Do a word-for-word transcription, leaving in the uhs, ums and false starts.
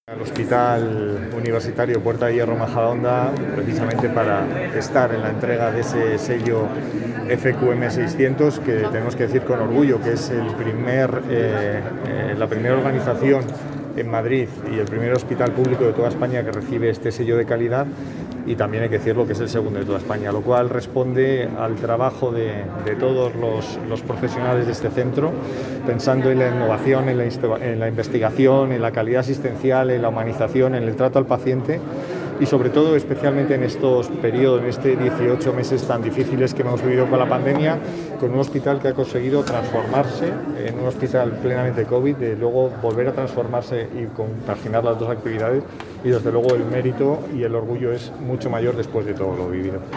Al Hospital Universitario Puerta de Hierro Majadahonda, precisamente para estar en la entrega de ese sello F Q M seiscientos, que tenemos que decir con orgullo que es el primer, eh, eh, la primera organización en Madrid y el primer hospital público de toda España que recibe este sello de calidad, y también hay que decirlo que es el segundo de toda España, lo cual responde al trabajo de, de todos los, los profesionales de este centro, pensando en la innovación, en la, en la investigación, en la calidad asistencial, en la humanización, en el trato al paciente y sobre todo especialmente en estos periodos, en estos dieciocho meses tan difíciles que hemos vivido con la pandemia, con un hospital que ha conseguido transformarse en un hospital plenamente COVID, de luego volver a transformarse y compaginar las dos actividades, y desde luego el mérito y el orgullo es mucho mayor después de todo lo vivido.